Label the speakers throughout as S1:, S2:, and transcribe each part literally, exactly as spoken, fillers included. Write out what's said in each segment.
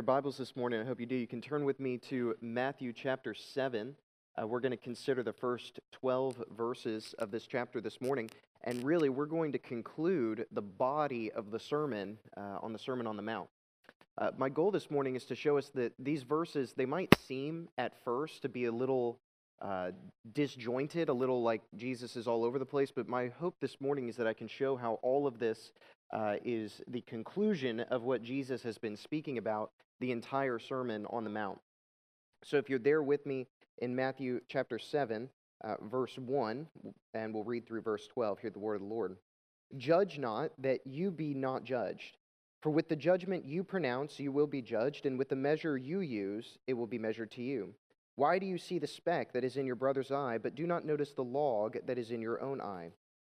S1: Bibles this morning, I hope you do, you can turn with me to Matthew chapter seven. Uh, we're going to consider the first twelve verses of this chapter this morning, and really we're going to conclude the body of the sermon uh, on the Sermon on the Mount. Uh, my goal this morning is to show us that these verses, they might seem at first to be a little uh, disjointed, a little like Jesus is all over the place, but my hope this morning is that I can show how all of this uh, is the conclusion of what Jesus has been speaking about the entire Sermon on the Mount. So if you're there with me in Matthew chapter seven, uh, verse one, and we'll read through verse twelve, hear the word of the Lord. Judge not, that you be not judged. For with the judgment you pronounce, you will be judged, and with the measure you use, it will be measured to you. Why do you see the speck that is in your brother's eye, but do not notice the log that is in your own eye?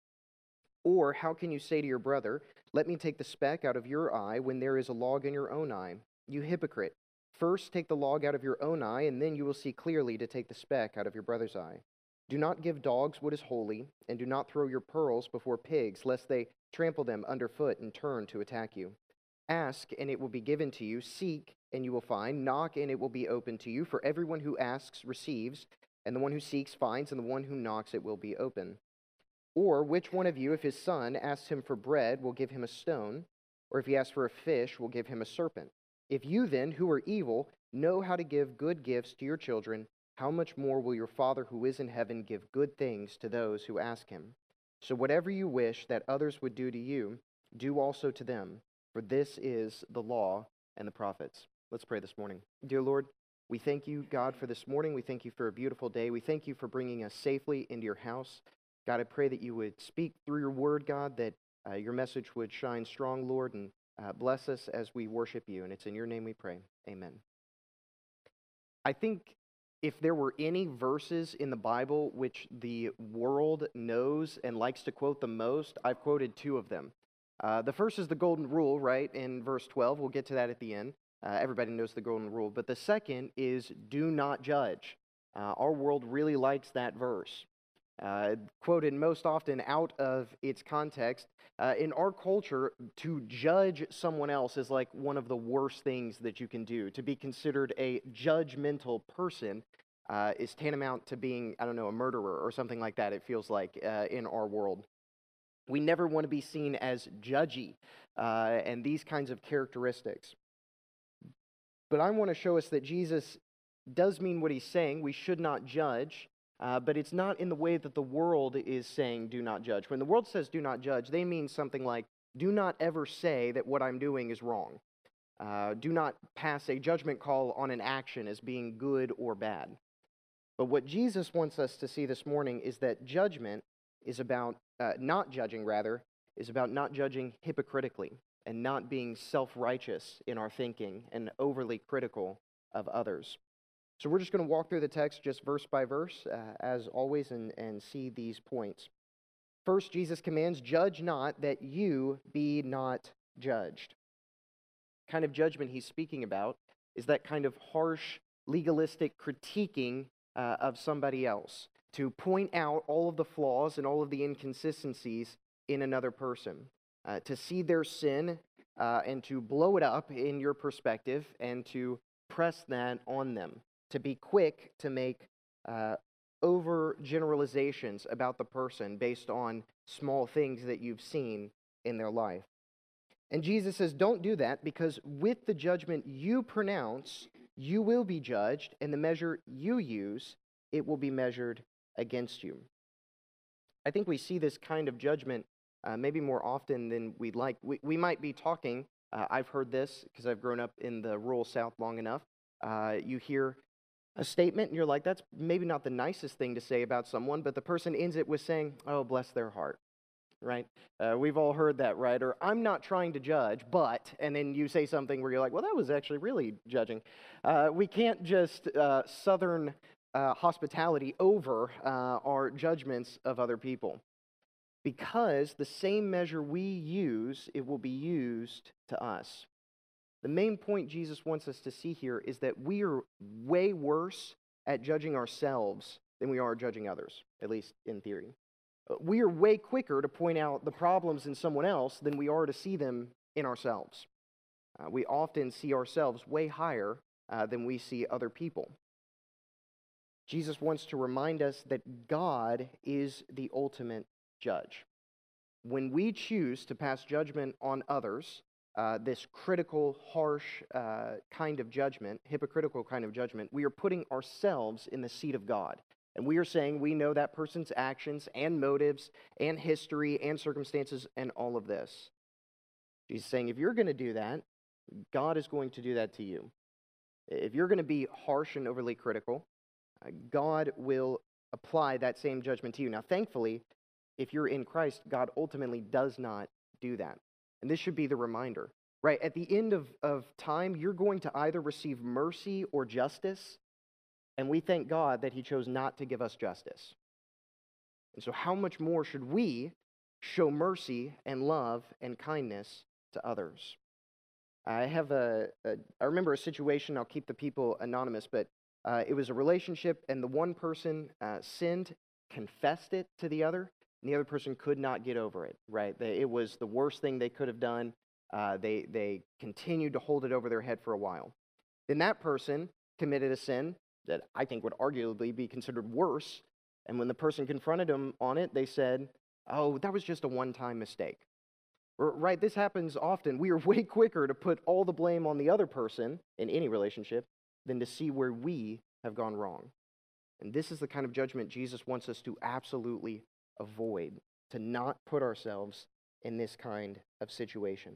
S1: Or how can you say to your brother, let me take the speck out of your eye, when there is a log in your own eye? You hypocrite, first take the log out of your own eye, and then you will see clearly to take the speck out of your brother's eye. Do not give dogs what is holy, and do not throw your pearls before pigs, lest they trample them underfoot and turn to attack you. Ask, and it will be given to you. Seek, and you will find. Knock, and it will be opened to you. For everyone who asks receives, and the one who seeks finds, and the one who knocks it will be open. Or which one of you, if his son asks him for bread, will give him a stone? Or if he asks for a fish, will give him a serpent? If you then, who are evil, know how to give good gifts to your children, how much more will your Father who is in heaven give good things to those who ask him? So whatever you wish that others would do to you, do also to them, for this is the law and the prophets. Let's pray this morning. Dear Lord, we thank you, God, for this morning. We thank you for a beautiful day. We thank you for bringing us safely into your house. God, I pray that you would speak through your word, God, that uh, your message would shine strong, Lord, and uh, bless us as we worship you. And it's in your name we pray. Amen. I think if there were any verses in the Bible which the world knows and likes to quote the most, I've quoted two of them. Uh, the first is the golden rule, right, in verse twelve. We'll get to that at the end. Uh, everybody knows the golden rule. But the second is do not judge. Uh, our world really likes that verse. Uh, quoted most often out of its context. Uh, in our culture, to judge someone else is like one of the worst things that you can do. To be considered a judgmental person uh, is tantamount to being, I don't know, a murderer or something like that, it feels like, uh, in our world. We never want to be seen as judgy uh, and these kinds of characteristics. But I want to show us that Jesus does mean what he's saying. We should not judge. Uh, but it's not in the way that the world is saying do not judge. When the world says do not judge, they mean something like do not ever say that what I'm doing is wrong. Uh, do not pass a judgment call on an action as being good or bad. But what Jesus wants us to see this morning is that judgment is about, uh, not judging rather, is about not judging hypocritically and not being self-righteous in our thinking and overly critical of others. So we're just going to walk through the text just verse by verse, uh, as always, and, and see these points. First, Jesus commands, judge not that you be not judged. The kind of judgment he's speaking about is that kind of harsh, legalistic critiquing uh, of somebody else, to point out all of the flaws and all of the inconsistencies in another person, uh, to see their sin uh, and to blow it up in your perspective and to press that on them. To be quick to make uh, over-generalizations about the person based on small things that you've seen in their life. And Jesus says, don't do that, because with the judgment you pronounce, you will be judged, and the measure you use, it will be measured against you. I think we see this kind of judgment uh, maybe more often than we'd like. We, we might be talking, uh, I've heard this because I've grown up in the rural South long enough, uh, you hear a statement, and you're like, that's maybe not the nicest thing to say about someone, but the person ends it with saying, oh, bless their heart, right? Uh, we've all heard that, right? Or, I'm not trying to judge, but, and then you say something where you're like, well, that was actually really judging. Uh, we can't just uh, Southern uh, hospitality over uh, our judgments of other people. Because the same measure we use, it will be used to us. The main point Jesus wants us to see here is that we are way worse at judging ourselves than we are judging others, at least in theory. We are way quicker to point out the problems in someone else than we are to see them in ourselves. Uh, we often see ourselves way higher uh, than we see other people. Jesus wants to remind us that God is the ultimate judge. When we choose to pass judgment on others, uh, this critical, harsh uh, kind of judgment, hypocritical kind of judgment, we are putting ourselves in the seat of God. And we are saying we know that person's actions and motives and history and circumstances and all of this. Jesus is saying if you're going to do that, God is going to do that to you. If you're going to be harsh and overly critical, uh, God will apply that same judgment to you. Now, thankfully, if you're in Christ, God ultimately does not do that. And this should be the reminder, right? At the end of, of time, you're going to either receive mercy or justice, and we thank God that he chose not to give us justice. And so how much more should we show mercy and love and kindness to others? I have a, a I remember a situation, I'll keep the people anonymous, but uh, it was a relationship, and the one person uh, sinned, confessed it to the other, and the other person could not get over it, right? They, it was the worst thing they could have done. Uh, they, they continued to hold it over their head for a while. Then that person committed a sin that I think would arguably be considered worse, and when the person confronted them on it, they said, oh, that was just a one-time mistake. Right, this happens often. We are way quicker to put all the blame on the other person in any relationship than to see where we have gone wrong. And this is the kind of judgment Jesus wants us to absolutely avoid, to not put ourselves in this kind of situation.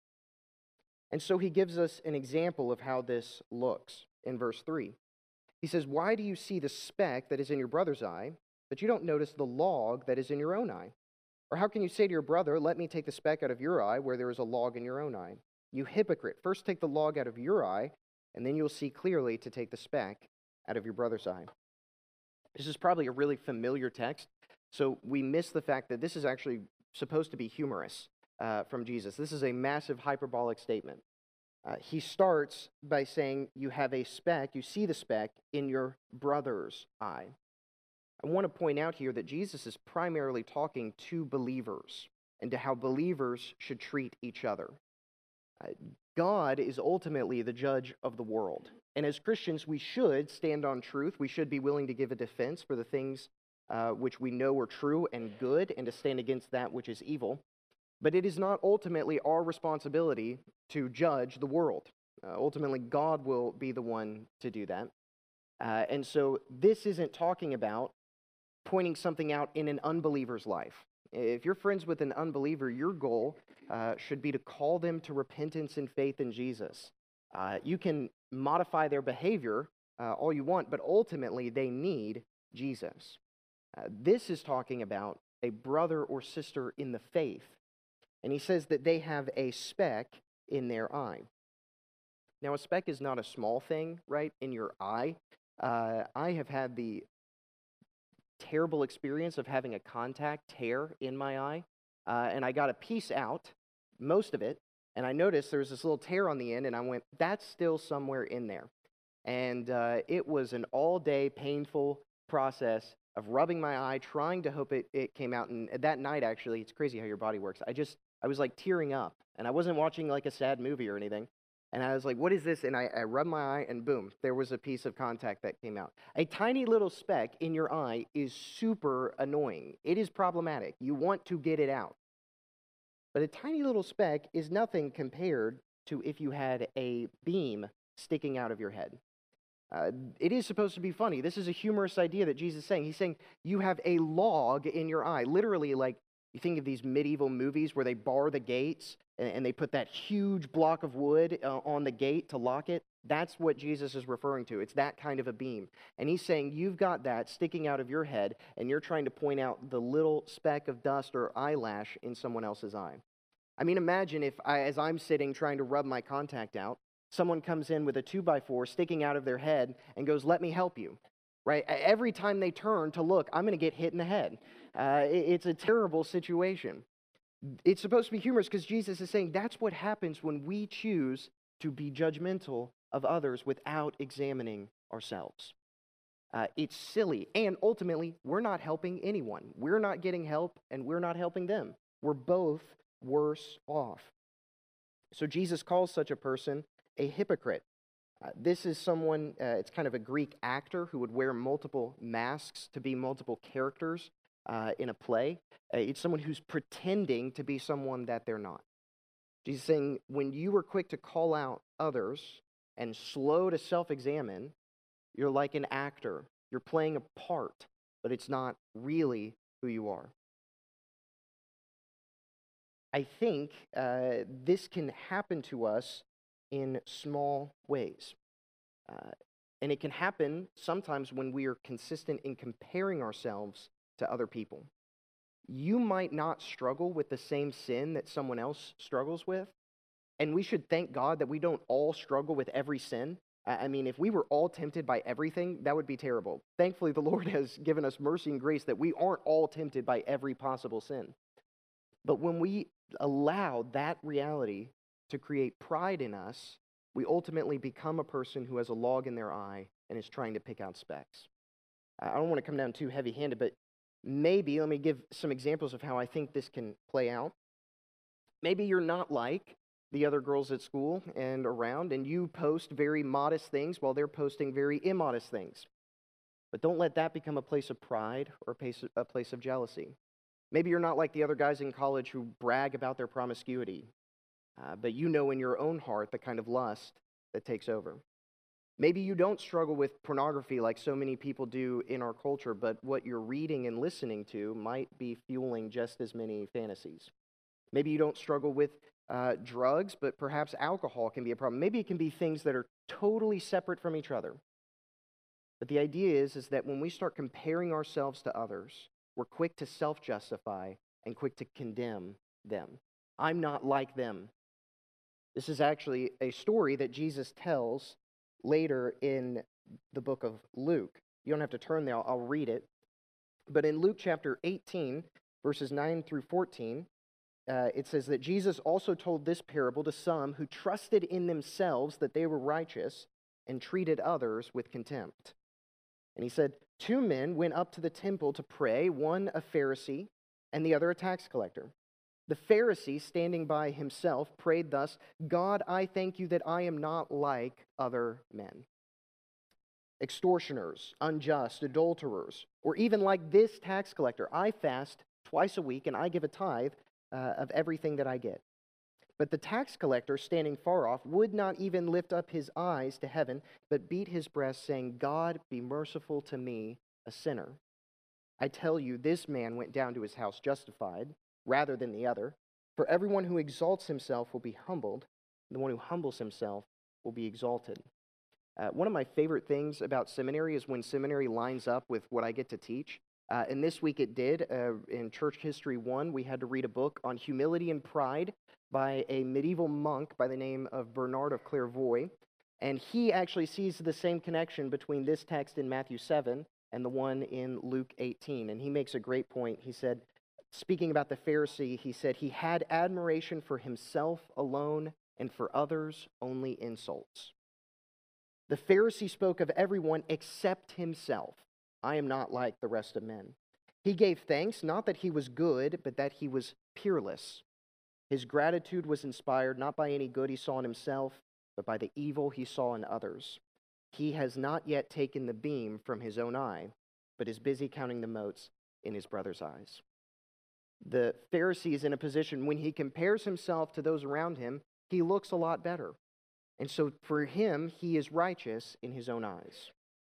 S1: And so he gives us an example of how this looks in verse three. He says, why do you see the speck that is in your brother's eye, but you don't notice the log that is in your own eye? Or how can you say to your brother, let me take the speck out of your eye where there is a log in your own eye? You hypocrite, first take the log out of your eye, and then you'll see clearly to take the speck out of your brother's eye. This is probably a really familiar text, so we miss the fact that this is actually supposed to be humorous uh, from Jesus. This is a massive hyperbolic statement. Uh, he starts by saying, you have a speck, you see the speck in your brother's eye. I want to point out here that Jesus is primarily talking to believers and to how believers should treat each other. Uh, God is ultimately the judge of the world. And as Christians, we should stand on truth. We should be willing to give a defense for the things uh, which we know are true and good, and to stand against that which is evil. But it is not ultimately our responsibility to judge the world. Uh, ultimately, God will be the one to do that. Uh, and so this isn't talking about pointing something out in an unbeliever's life. If you're friends with an unbeliever, your goal uh, should be to call them to repentance and faith in Jesus. Uh, you can modify their behavior uh, all you want, but ultimately they need Jesus. Uh, this is talking about a brother or sister in the faith, and he says that they have a speck in their eye. Now, a speck is not a small thing, right, in your eye. Uh, I have had the terrible experience of having a contact tear in my eye, uh, and I got a piece out, most of it, and I noticed there was this little tear on the end, and I went, that's still somewhere in there. And uh, it was an all-day painful process of rubbing my eye, trying to hope it, it came out, and that night, actually, it's crazy how your body works. I just, I was like tearing up, and I wasn't watching like a sad movie or anything. And I was like, what is this? And I, I rubbed my eye, and boom, there was a piece of contact that came out. A tiny little speck in your eye is super annoying. It is problematic. You want to get it out. But a tiny little speck is nothing compared to if you had a beam sticking out of your head. Uh, it is supposed to be funny. This is a humorous idea that Jesus is saying. He's saying you have a log in your eye. Literally, like, you think of these medieval movies where they bar the gates and, and they put that huge block of wood uh, on the gate to lock it. That's what Jesus is referring to. It's that kind of a beam. And he's saying you've got that sticking out of your head, and you're trying to point out the little speck of dust or eyelash in someone else's eye. I mean, imagine if, I, as I'm sitting trying to rub my contact out, someone comes in with a two by four sticking out of their head and goes, let me help you. Right? Every time they turn to look, I'm going to get hit in the head. Uh, it, it's a terrible situation. It's supposed to be humorous because Jesus is saying that's what happens when we choose to be judgmental of others without examining ourselves. Uh, it's silly, and ultimately, we're not helping anyone. We're not getting help, and we're not helping them. We're both worse off. So Jesus calls such a person a hypocrite. Uh, this is someone, uh, it's kind of a Greek actor who would wear multiple masks to be multiple characters uh, in a play. Uh, it's someone who's pretending to be someone that they're not. Jesus is saying, when you are quick to call out others and slow to self-examine, you're like an actor. You're playing a part, but it's not really who you are. I think uh, this can happen to us in small ways. Uh, and it can happen sometimes when we are consistent in comparing ourselves to other people. You might not struggle with the same sin that someone else struggles with, and we should thank God that we don't all struggle with every sin. I mean, if we were all tempted by everything, that would be terrible. Thankfully, the Lord has given us mercy and grace that we aren't all tempted by every possible sin. But when we allow that reality to create pride in us, we ultimately become a person who has a log in their eye and is trying to pick out specks. I don't want to come down too heavy-handed, but maybe, let me give some examples of how I think this can play out. Maybe you're not like the other girls at school and around, and you post very modest things while they're posting very immodest things. But don't let that become a place of pride or a place of jealousy. Maybe you're not like the other guys in college who brag about their promiscuity, uh, but you know in your own heart the kind of lust that takes over. Maybe you don't struggle with pornography like so many people do in our culture, but what you're reading and listening to might be fueling just as many fantasies. Maybe you don't struggle with uh, drugs, but perhaps alcohol can be a problem. Maybe it can be things that are totally separate from each other. But the idea is, is that when we start comparing ourselves to others, we're quick to self-justify and quick to condemn them. I'm not like them. This is actually a story that Jesus tells later in the book of Luke. You don't have to turn there, I'll, I'll read it. But in Luke chapter eighteen, verses nine through fourteen, uh, it says that Jesus also told this parable to some who trusted in themselves that they were righteous and treated others with contempt. And he said, two men went up to the temple to pray, one a Pharisee and the other a tax collector. The Pharisee, standing by himself, prayed thus, God, I thank you that I am not like other men, extortioners, unjust, adulterers, or even like this tax collector. I fast twice a week and I give a tithe uh, of everything that I get. But the tax collector, standing far off, would not even lift up his eyes to heaven, but beat his breast, saying, God, be merciful to me, a sinner. I tell you, this man went down to his house justified, rather than the other. For everyone who exalts himself will be humbled, and the one who humbles himself will be exalted. Uh, one of my favorite things about seminary is when seminary lines up with what I get to teach. Uh, and this week it did. Uh, in Church History one, we had to read a book on humility and pride by a medieval monk by the name of Bernard of Clairvaux. And he actually sees the same connection between this text in Matthew seven and the one in Luke eighteen. And he makes a great point. He said, speaking about the Pharisee, he said, he had admiration for himself alone and for others only insults. The Pharisee spoke of everyone except himself. I am not like the rest of men. He gave thanks, not that he was good, but that he was peerless. His gratitude was inspired not by any good he saw in himself, but by the evil he saw in others. He has not yet taken the beam from his own eye, but is busy counting the motes in his brother's eyes. The Pharisee is in a position when he compares himself to those around him, he looks a lot better. And so for him, he is righteous in his own eyes.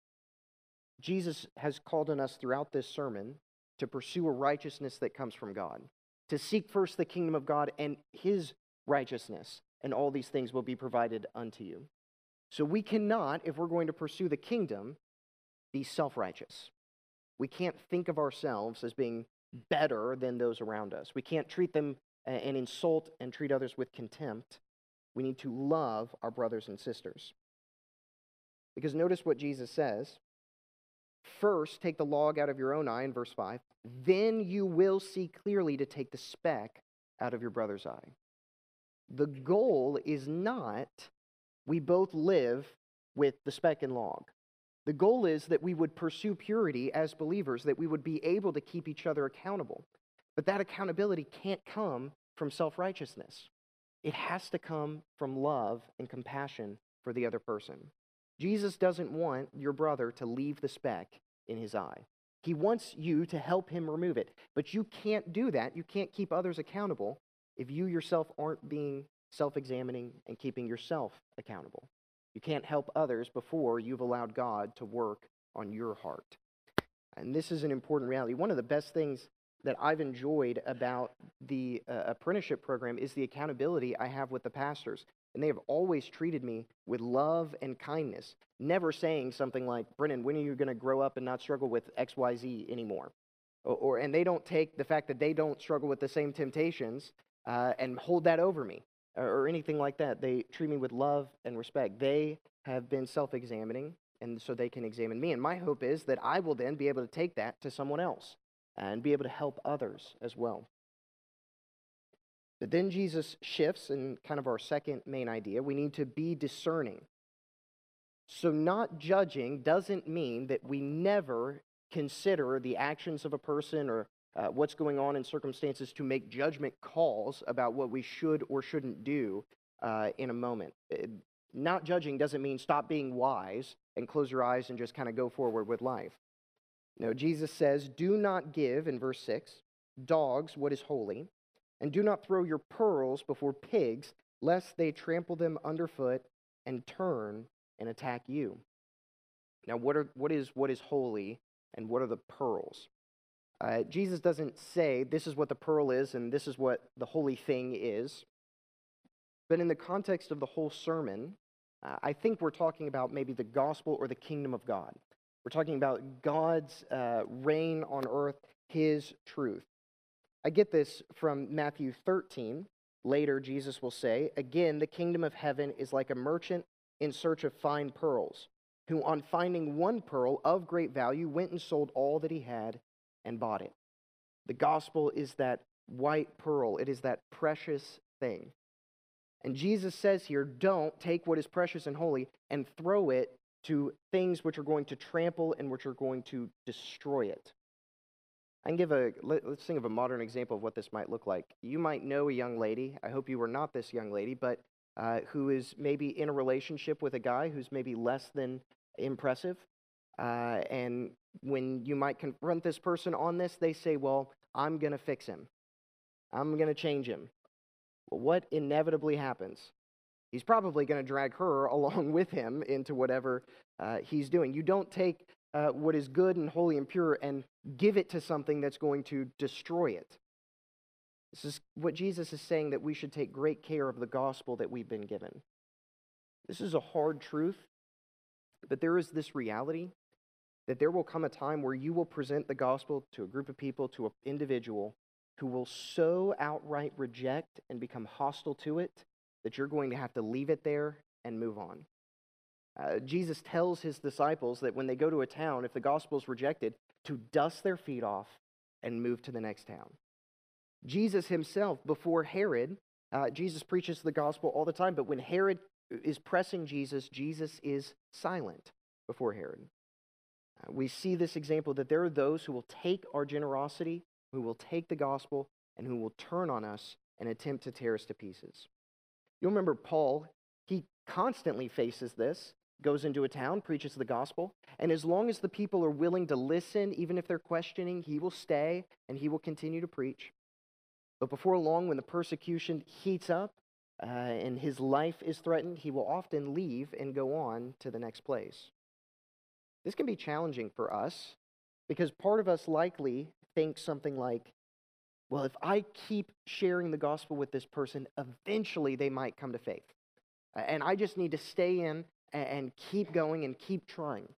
S1: Jesus has called on us throughout this sermon to pursue a righteousness that comes from God, to seek first the kingdom of God and his righteousness, and all these things will be provided unto you. So we cannot, if we're going to pursue the kingdom, be self-righteous. We can't think of ourselves as being better than those around us. We can't treat them and insult and treat others with contempt. We need to love our brothers and sisters. Because notice what Jesus says. First, take the log out of your own eye in verse five. Then you will see clearly to take the speck out of your brother's eye. The goal is not we both live with the speck and log. The goal is that we would pursue purity as believers, that we would be able to keep each other accountable. But that accountability can't come from self-righteousness. it has to come from love and compassion for the other person. Jesus doesn't want your brother to leave the speck in his eye. He wants you to help him remove it. But you can't do that. You can't keep others accountable if you yourself aren't being self-examining and keeping yourself accountable. You can't help others before you've allowed God to work on your heart. And this is an important reality. One of the best things that I've enjoyed about the uh, apprenticeship program is the accountability I have with the pastors. And they have always treated me with love and kindness, never saying something like, Brennan, when are you going to grow up and not struggle with X Y Z anymore? Or, or and they don't take the fact that they don't struggle with the same temptations uh, and hold that over me or, or anything like that. They treat me with love and respect. They have been self-examining, and so they can examine me. And my hope is that I will then be able to take that to someone else and be able to help others as well. But then Jesus shifts in kind of our second main idea. We need to be discerning. So not judging doesn't mean that we never consider the actions of a person or uh, what's going on in circumstances to make judgment calls about what we should or shouldn't do uh, in a moment. It, not judging doesn't mean stop being wise and close your eyes and just kind of go forward with life. No, Jesus says, do not give, in verse six, dogs what is holy, and do not throw your pearls before pigs, lest they trample them underfoot and turn and attack you. Now, what are what is what is holy, and what are the pearls? Uh, Jesus doesn't say this is what the pearl is and this is what the holy thing is. But in the context of the whole sermon, uh, I think we're talking about maybe the gospel or the kingdom of God. We're talking about God's uh, reign on earth, his truth. I get this from Matthew thirteen. Later, Jesus will say, again, the kingdom of heaven is like a merchant in search of fine pearls, who on finding one pearl of great value went and sold all that he had and bought it. The gospel is that white pearl. It is that precious thing. And Jesus says here, don't take what is precious and holy and throw it to things which are going to trample and which are going to destroy it. I can give a, let, let's think of a modern example of what this might look like. You might know a young lady, I hope you were not this young lady, but uh, who is maybe in a relationship with a guy who's maybe less than impressive. Uh, and when you might confront this person on this, they say, well, I'm going to fix him. I'm going to change him. Well, what inevitably happens? He's probably going to drag her along with him into whatever uh, he's doing. You don't take uh, what is good and holy and pure and give it to something that's going to destroy it. This is what Jesus is saying, that we should take great care of the gospel that we've been given. This is a hard truth, but there is this reality that there will come a time where you will present the gospel to a group of people, to an individual, who will so outright reject and become hostile to it that you're going to have to leave it there and move on. Uh, Jesus tells his disciples that when they go to a town, if the gospel is rejected, to dust their feet off and move to the next town. Jesus himself, before Herod, uh, Jesus preaches the gospel all the time, but when Herod is pressing Jesus, Jesus is silent before Herod. Uh, we see this example that there are those who will take our generosity, who will take the gospel, and who will turn on us and attempt to tear us to pieces. You'll remember Paul, he constantly faces this, goes into a town, preaches the gospel, and as long as the people are willing to listen, even if they're questioning, he will stay and he will continue to preach. But before long, when the persecution heats up uh, and his life is threatened, he will often leave and go on to the next place. This can be challenging for us because part of us likely thinks something like, well, if I keep sharing the gospel with this person, eventually they might come to faith. And I just need to stay in and keep going and keep trying.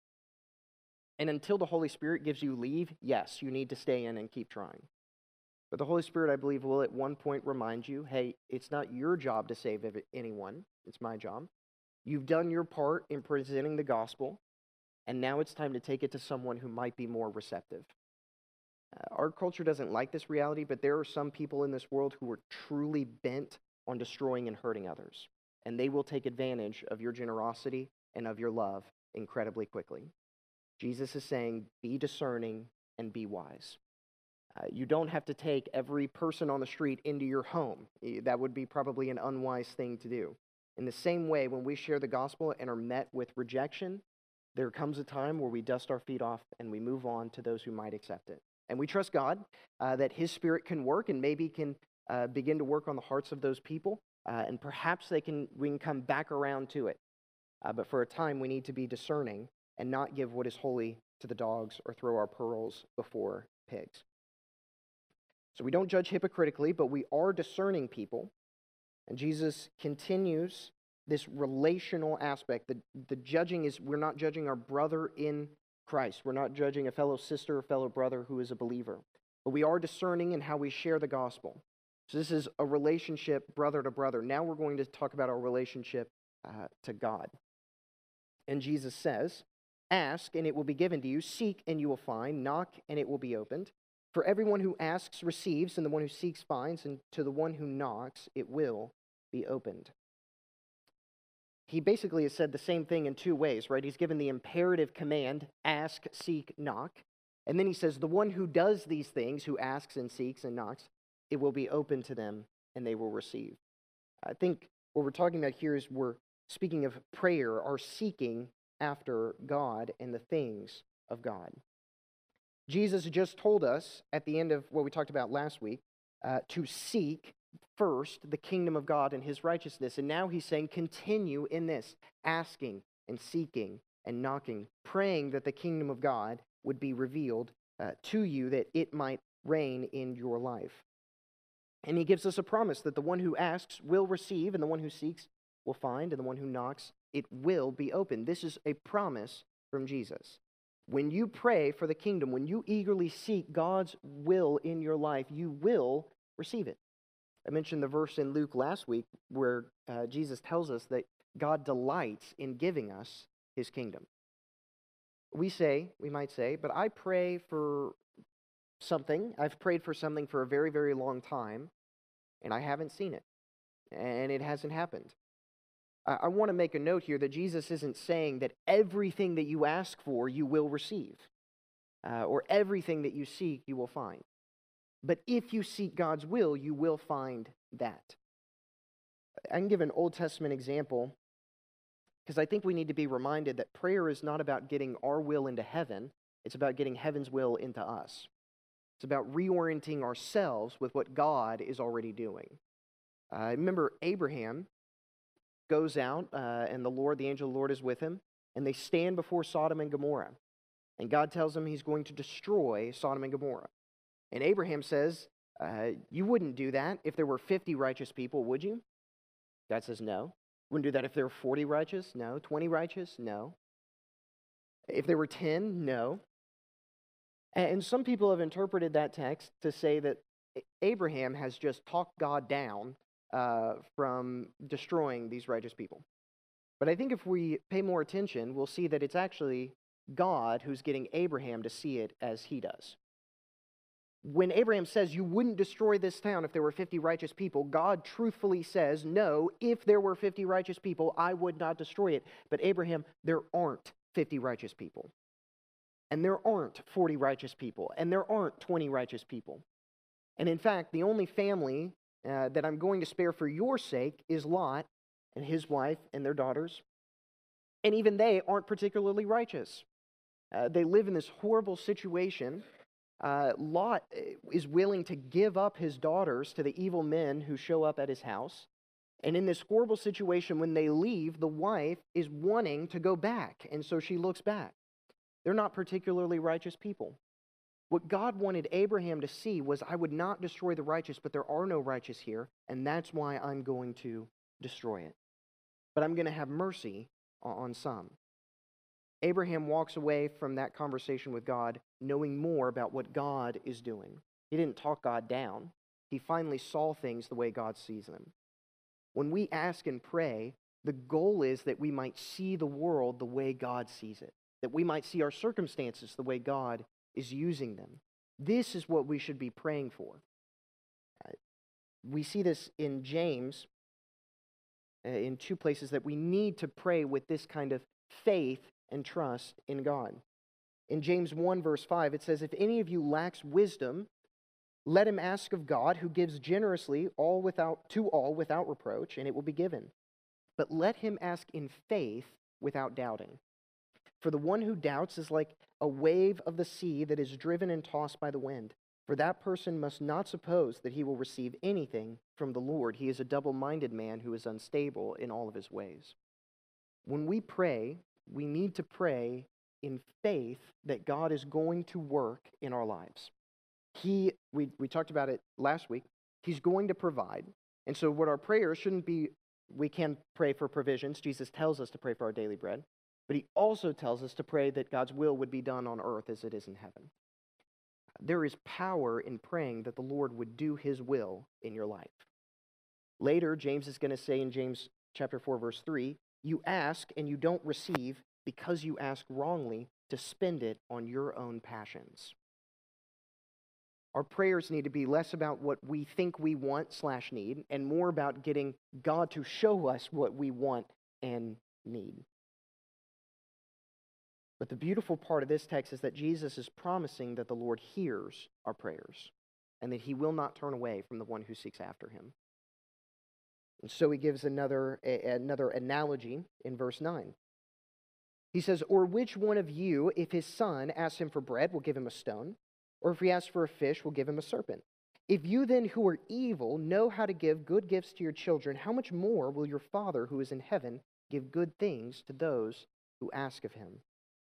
S1: And until the Holy Spirit gives you leave, yes, you need to stay in and keep trying. But the Holy Spirit, I believe, will at one point remind you, hey, it's not your job to save anyone. It's my job. You've done your part in presenting the gospel, and now it's time to take it to someone who might be more receptive. Uh, our culture doesn't like this reality, but there are some people in this world who are truly bent on destroying and hurting others. And they will take advantage of your generosity and of your love incredibly quickly. Jesus is saying, be discerning and be wise. Uh, you don't have to take every person on the street into your home. That would be probably an unwise thing to do. In the same way, when we share the gospel and are met with rejection, there comes a time where we dust our feet off and we move on to those who might accept it. And we trust God uh, that His Spirit can work and maybe can uh, begin to work on the hearts of those people, uh, and perhaps they can we can come back around to it. Uh, but for a time, we need to be discerning and not give what is holy to the dogs or throw our pearls before pigs. So we don't judge hypocritically, but we are discerning people. And Jesus continues this relational aspect. The, the judging is, we're not judging our brother in Christ. We're not judging a fellow sister or fellow brother who is a believer. But we are discerning in how we share the gospel. So this is a relationship brother to brother. Now we're going to talk about our relationship uh, to God. And Jesus says, "Ask, and it will be given to you. Seek, and you will find. Knock, and it will be opened. For everyone who asks receives, and the one who seeks finds, and to the one who knocks it will be opened." He basically has said the same thing in two ways, right? He's given the imperative command, ask, seek, knock. And then he says, the one who does these things, who asks and seeks and knocks, it will be open to them, and they will receive. I think what we're talking about here is we're speaking of prayer, or seeking after God and the things of God. Jesus just told us at the end of what we talked about last week uh, to seek first the kingdom of God and His righteousness. And now He's saying continue in this, asking and seeking and knocking, praying that the kingdom of God would be revealed uh, to you, that it might reign in your life. And He gives us a promise that the one who asks will receive, and the one who seeks will find, and the one who knocks, it will be opened. This is a promise from Jesus. When you pray for the kingdom, when you eagerly seek God's will in your life, you will receive it. I mentioned the verse in Luke last week where uh, Jesus tells us that God delights in giving us His kingdom. We say, we might say, but I pray for something. I've prayed for something for a very, very long time, and I haven't seen it, and it hasn't happened. I want to make a note here that Jesus isn't saying that everything that you ask for you will receive, uh, or everything that you seek you will find. But if you seek God's will, you will find that. I can give an Old Testament example, because I think we need to be reminded that prayer is not about getting our will into heaven. It's about getting heaven's will into us. It's about reorienting ourselves with what God is already doing. Uh, remember Abraham goes out, uh, and the Lord, the angel of the Lord is with him, and they stand before Sodom and Gomorrah. And God tells him He's going to destroy Sodom and Gomorrah. And Abraham says, uh, you wouldn't do that if there were fifty righteous people, would you? God says, no. Wouldn't do that if there were forty righteous? No. twenty righteous? No. If there were ten? No. And some people have interpreted that text to say that Abraham has just talked God down Uh, from destroying these righteous people. But I think if we pay more attention, we'll see that it's actually God who's getting Abraham to see it as he does. When Abraham says, you wouldn't destroy this town if there were fifty righteous people, God truthfully says, no, if there were fifty righteous people, I would not destroy it. But Abraham, there aren't fifty righteous people. And there aren't forty righteous people. And there aren't twenty righteous people. And in fact, the only family Uh, that I'm going to spare for your sake is Lot and his wife and their daughters. And even they aren't particularly righteous. Uh, they live in this horrible situation. Uh, Lot is willing to give up his daughters to the evil men who show up at his house. And in this horrible situation, when they leave, the wife is wanting to go back. And so she looks back. They're not particularly righteous people. What God wanted Abraham to see was, I would not destroy the righteous, but there are no righteous here, and that's why I'm going to destroy it. But I'm going to have mercy on some. Abraham walks away from that conversation with God knowing more about what God is doing. He didn't talk God down. He finally saw things the way God sees them. When we ask and pray, the goal is that we might see the world the way God sees it, that we might see our circumstances the way God is using them. This is what we should be praying for. Uh, we see this in James uh, in two places, that we need to pray with this kind of faith and trust in God. In James one verse five, it says, if any of you lacks wisdom, Let him ask of God, who gives generously all without to all without reproach, and it will be given. But let him ask in faith without doubting. For the one who doubts is like a wave of the sea that is driven and tossed by the wind. For that person must not suppose that he will receive anything from the Lord. He is a double-minded man who is unstable in all of his ways. When we pray, we need to pray in faith that God is going to work in our lives. He, we, we talked about it last week, he's going to provide. And so what our prayers shouldn't be, we can pray for provisions. Jesus tells us to pray for our daily bread. But he also tells us to pray that God's will would be done on earth as it is in heaven. There is power in praying that the Lord would do his will in your life. Later, James is going to say in James chapter four, verse three, you ask and you don't receive because you ask wrongly to spend it on your own passions. Our prayers need to be less about what we think we want slash need and more about getting God to show us what we want and need. But the beautiful part of this text is that Jesus is promising that the Lord hears our prayers and that he will not turn away from the one who seeks after him. And so he gives another, a, another analogy in verse nine. He says, or which one of you, if his son asks him for bread, will give him a stone? Or if he asks for a fish, will give him a serpent? If you then who are evil know how to give good gifts to your children, how much more will your Father who is in heaven give good things to those who ask of him?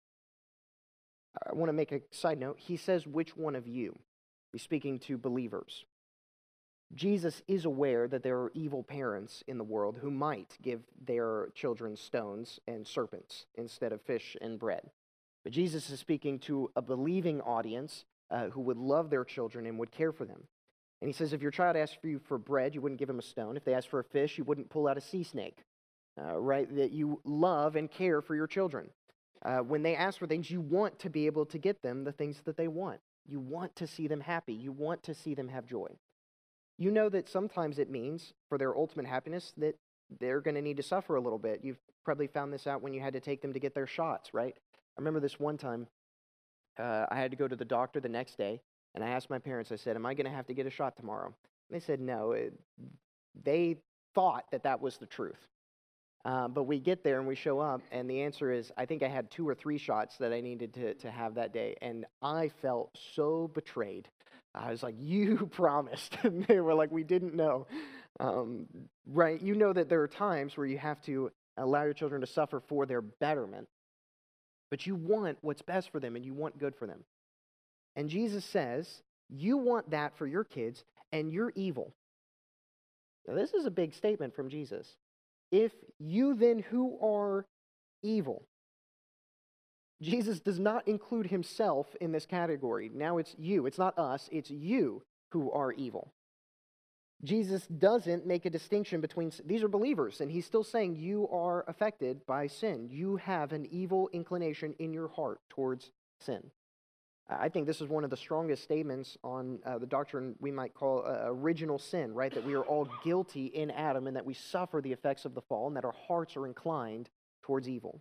S1: I want to make a side note. He says, which one of you? He's speaking to believers. Jesus is aware that there are evil parents in the world who might give their children stones and serpents instead of fish and bread. But Jesus is speaking to a believing audience uh, who would love their children and would care for them. And he says, if your child asks for you for bread, you wouldn't give him a stone. If they ask for a fish, you wouldn't pull out a sea snake. Uh, right? That you love and care for your children. Uh, when they ask for things, you want to be able to get them the things that they want. You want to see them happy. You want to see them have joy. You know that sometimes it means, for their ultimate happiness, that they're going to need to suffer a little bit. You've probably found this out when you had to take them to get their shots, right? I remember this one time, uh, I had to go to the doctor the next day, and I asked my parents, I said, am I going to have to get a shot tomorrow? And they said no. It, they thought that that was the truth. Uh, but we get there and we show up, and the answer is, I think I had two or three shots that I needed to, to have that day. And I felt so betrayed. I was like, you promised. And they were like, we didn't know. Um, right? You know that there are times where you have to allow your children to suffer for their betterment. But you want what's best for them, and you want good for them. And Jesus says, you want that for your kids, and you're evil. Now, this is a big statement from Jesus. If you then who are evil. Jesus does not include himself in this category. Now it's you. It's not us. It's you who are evil. Jesus doesn't make a distinction between, these are believers, and he's still saying you are affected by sin. You have an evil inclination in your heart towards sin. I think this is one of the strongest statements on uh, the doctrine we might call uh, original sin, right? That we are all guilty in Adam and that we suffer the effects of the fall and that our hearts are inclined towards evil.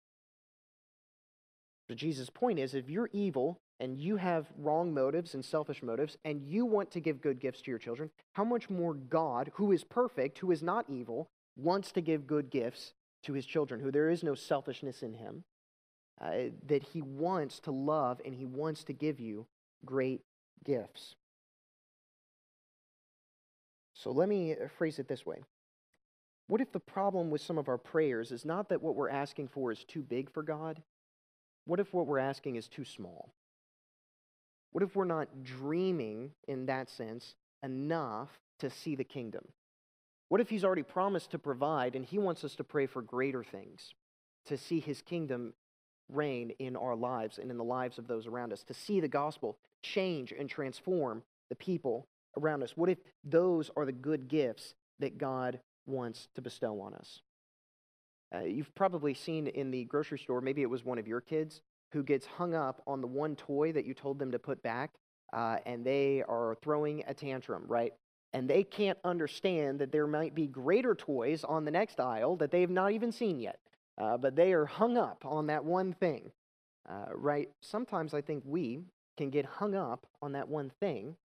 S1: So Jesus' point is, if you're evil and you have wrong motives and selfish motives and you want to give good gifts to your children, how much more God, who is perfect, who is not evil, wants to give good gifts to his children, who there is no selfishness in him. Uh, that he wants to love and he wants to give you great gifts. So let me phrase it this way. What if the problem with some of our prayers is not that what we're asking for is too big for God? What if what we're asking is too small? What if we're not dreaming, in that sense, enough to see the kingdom? What if he's already promised to provide and he wants us to pray for greater things, to see his kingdom reign in our lives and in the lives of those around us, to see the gospel change and transform the people around us? What if those are the good gifts that God wants to bestow on us? Uh, you've probably seen in the grocery store, maybe it was one of your kids, who gets hung up on the one toy that you told them to put back, uh, and they are throwing a tantrum, right? And they can't understand that there might be greater toys on the next aisle that they've not even seen yet. Uh, but they are hung up on that one thing, uh, right? Sometimes I think we can get hung up on that one thing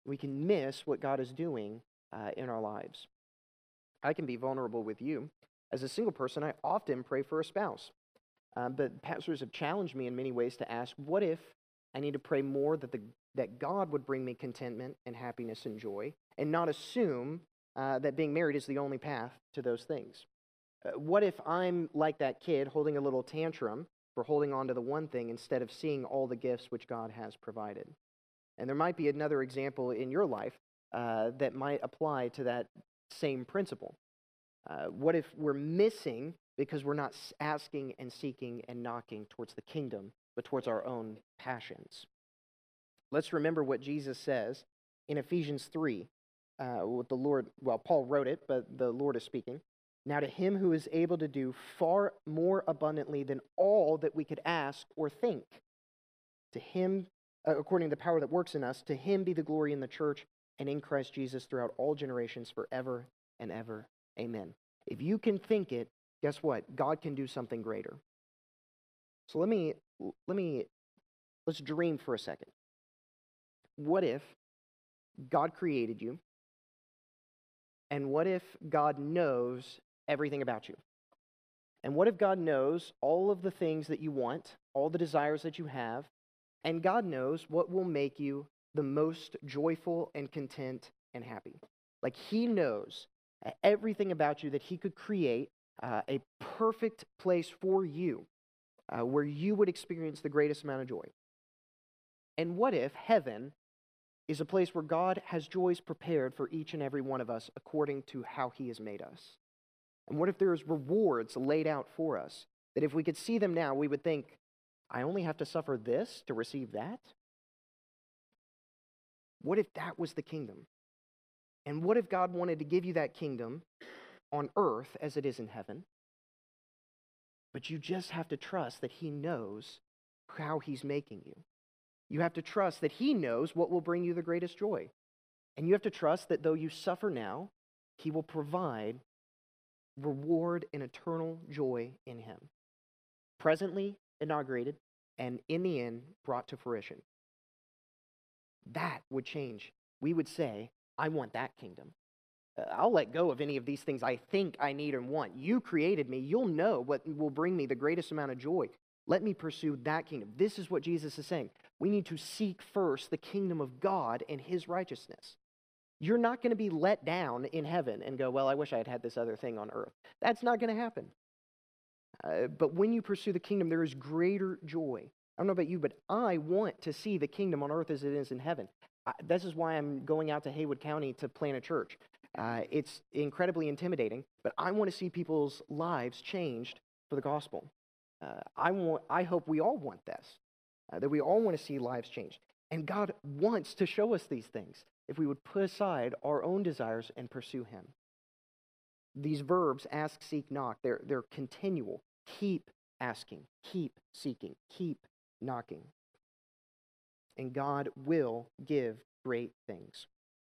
S1: we can miss what God is doing uh, in our lives. I can be vulnerable with you. As a single person, I often pray for a spouse. Um, but pastors have challenged me in many ways to ask, what if I need to pray more that the that God would bring me contentment and happiness and joy, and not assume uh, that being married is the only path to those things? Uh, what if I'm like that kid holding a little tantrum for holding on to the one thing instead of seeing all the gifts which God has provided? And there might be another example in your life uh, that might apply to that same principle. Uh, what if we're missing because we're not asking and seeking and knocking towards the kingdom, but towards our own passions? Let's remember what Jesus says in Ephesians three. Uh, what the Lord, well, Paul wrote it, but the Lord is speaking. Now to him who is able to do far more abundantly than all that we could ask or think, to him, uh, according to the power that works in us, to him be the glory in the church and in Christ Jesus throughout all generations, forever and ever. Amen. If you can think it, guess what? God can do something greater. So let me, let me, let's dream for a second. What if God created you? And what if God knows everything about you? And what if God knows all of the things that you want, all the desires that you have, and God knows what will make you the most joyful and content and happy? Like he knows everything about you, that he could create uh, a perfect place for you uh, where you would experience the greatest amount of joy. And what if heaven is a place where God has joys prepared for each and every one of us according to how he has made us? And what if there's rewards laid out for us that if we could see them now, we would think, I only have to suffer this to receive that? What if that was the kingdom? And what if God wanted to give you that kingdom on earth as it is in heaven? But you just have to trust that he knows how he's making you. You have to trust that he knows what will bring you the greatest joy. And you have to trust that though you suffer now, he will provide reward and eternal joy in him. Presently inaugurated and in the end brought to fruition. That would change. We would say, I want that kingdom. Uh, I'll let go of any of these things I think I need and want. You created me. You'll know what will bring me the greatest amount of joy. Let me pursue that kingdom. This is what Jesus is saying. We need to seek first the kingdom of God and his righteousness. You're not going to be let down in heaven and go, well, I wish I had had this other thing on earth. That's not going to happen. Uh, but when you pursue the kingdom, there is greater joy. I don't know about you, but I want to see the kingdom on earth as it is in heaven. I, this is why I'm going out to Haywood County to plant a church. Uh, it's incredibly intimidating, but I want to see people's lives changed for the gospel. Uh, I want. I hope we all want this, uh, that we all want to see lives changed. And God wants to show us these things if we would put aside our own desires and pursue him. These verbs, ask, seek, knock, they're, they're continual. Keep asking, keep seeking, keep knocking. And God will give great things.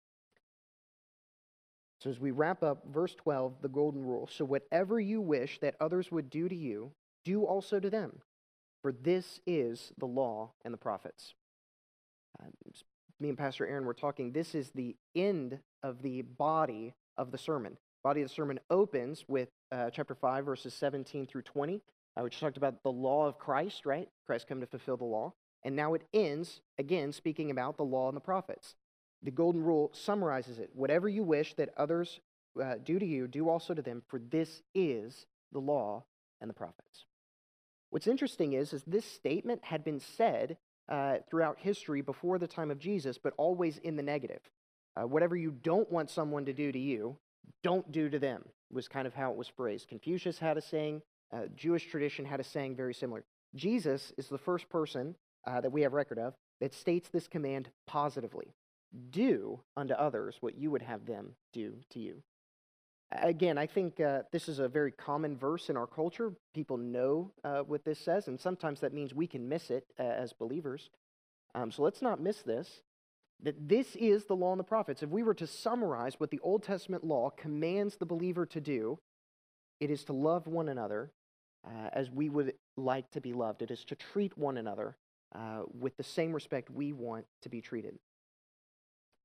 S1: So as we wrap up verse twelve, the golden rule. So whatever you wish that others would do to you, do also to them. For this is the law and the prophets. Uh, me and Pastor Aaron were talking. This is the end of the body of the sermon. Body of the sermon opens with uh, chapter five, verses seventeen through twenty, uh, which talked about the law of Christ, right? Christ come to fulfill the law. And now it ends, again, speaking about the law and the prophets. The golden rule summarizes it. Whatever you wish that others uh, do to you, do also to them, for this is the law and the prophets. What's interesting is, is this statement had been said uh, throughout history before the time of Jesus, but always in the negative. Uh, whatever you don't want someone to do to you, don't do to them, was kind of how it was phrased. Confucius had a saying, uh, Jewish tradition had a saying very similar. Jesus is the first person uh, that we have record of that states this command positively. Do unto others what you would have them do to you. Again, I think uh, this is a very common verse in our culture. People know uh, what this says, and sometimes that means we can miss it uh, as believers. Um, so let's not miss this, that this is the law and the prophets. If we were to summarize what the Old Testament law commands the believer to do, it is to love one another uh, as we would like to be loved. It is to treat one another uh, with the same respect we want to be treated.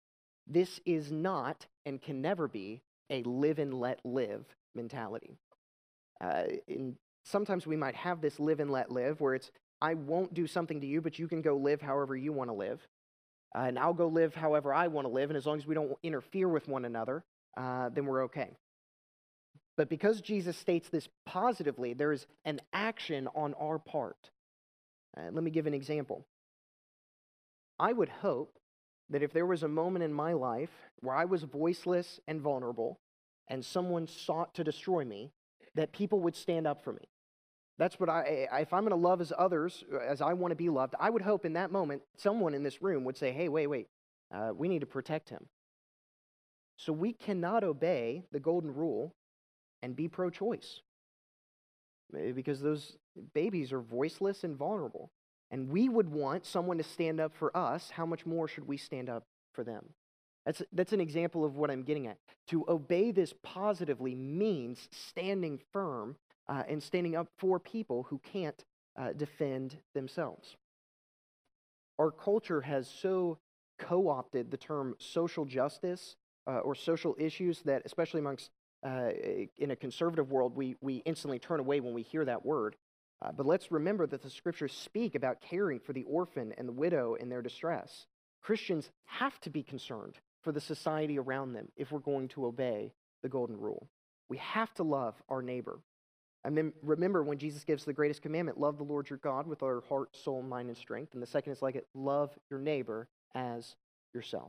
S1: This is not and can never be a live and let live mentality. Uh, in, sometimes we might have this live and let live where it's, I won't do something to you, but you can go live however you want to live. Uh, and I'll go live however I want to live, and as long as we don't interfere with one another, uh, then we're okay. But because Jesus states this positively, there is an action on our part. Uh, let me give an example. I would hope that if there was a moment in my life where I was voiceless and vulnerable, and someone sought to destroy me, that people would stand up for me. That's what I, if I'm going to love as others, as I want to be loved, I would hope in that moment someone in this room would say, hey, wait, wait, uh, we need to protect him. So we cannot obey the golden rule and be pro-choice because those babies are voiceless and vulnerable. And we would want someone to stand up for us. How much more should we stand up for them? That's, that's an example of what I'm getting at. To obey this positively means standing firm Uh, and standing up for people who can't uh, defend themselves. Our culture has so co-opted the term social justice uh, or social issues that, especially amongst uh, in a conservative world, we, we instantly turn away when we hear that word. Uh, but let's remember that the scriptures speak about caring for the orphan and the widow in their distress. Christians have to be concerned for the society around them if we're going to obey the golden rule. We have to love our neighbor. I mean, remember when Jesus gives the greatest commandment, love the Lord your God with our heart, soul, mind, and strength. And the second is like it, love your neighbor as yourself.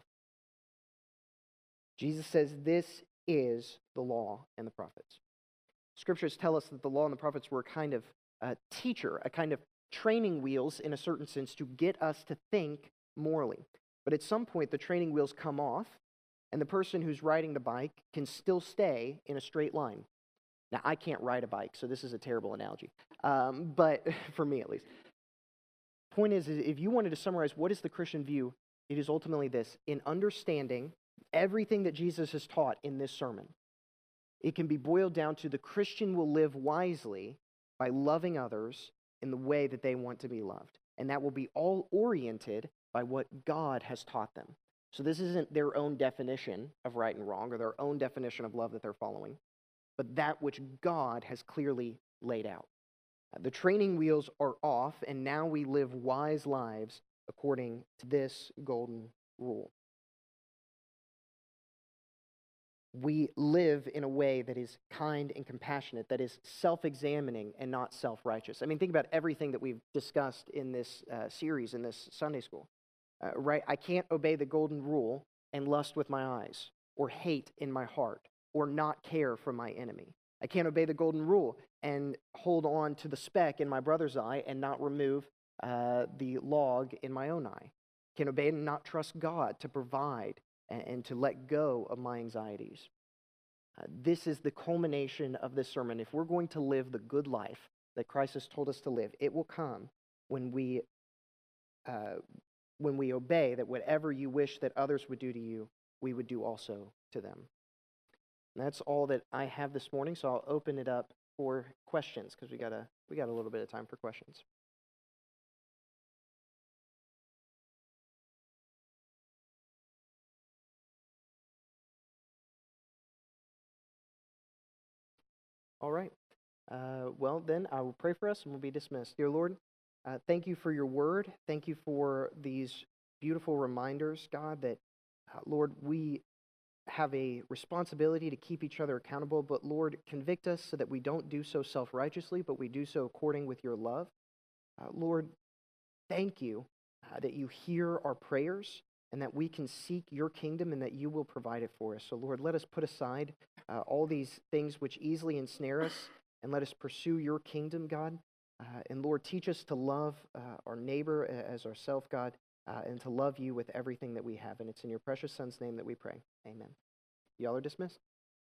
S1: Jesus says this is the law and the prophets. Scriptures tell us that the law and the prophets were a kind of uh, teacher, a kind of training wheels in a certain sense to get us to think morally. But at some point, the training wheels come off, and the person who's riding the bike can still stay in a straight line. Now, I can't ride a bike, so this is a terrible analogy, um, but for me at least. Point is, if you wanted to summarize what is the Christian view, it is ultimately this: in understanding everything that Jesus has taught in this sermon, it can be boiled down to the Christian will live wisely by loving others in the way that they want to be loved. And that will be all oriented by what God has taught them. So this isn't their own definition of right and wrong or their own definition of love that they're following, but that which God has clearly laid out. The training wheels are off, and now we live wise lives according to this golden rule. We live in a way that is kind and compassionate, that is self-examining and not self-righteous. I mean, think about everything that we've discussed in this uh, series, in this Sunday school. Uh, right? I can't obey the golden rule and lust with my eyes, or hate in my heart, or not care for my enemy. I can't obey the golden rule and hold on to the speck in my brother's eye and not remove uh, the log in my own eye. I can't obey and not trust God to provide and, and to let go of my anxieties. Uh, this is the culmination of this sermon. If we're going to live the good life that Christ has told us to live, it will come when we uh, when we obey that whatever you wish that others would do to you, we would do also to them. And that's all that I have this morning, so I'll open it up for questions because we got a we got a little bit of time for questions. All right. Uh, well, then I will pray for us and we'll be dismissed. Dear Lord, uh, thank you for your word. Thank you for these beautiful reminders, God, that, uh, Lord, we have a responsibility to keep each other accountable, but Lord, convict us so that we don't do so self-righteously, but we do so according with your love. Uh, Lord, thank you uh, that you hear our prayers and that we can seek your kingdom and that you will provide it for us. So Lord, let us put aside uh, all these things which easily ensnare us and let us pursue your kingdom, God. Uh, and Lord, teach us to love uh, our neighbor as ourselves, God, uh, and to love you with everything that we have. And it's in your precious Son's name that we pray. Amen. Y'all are dismissed.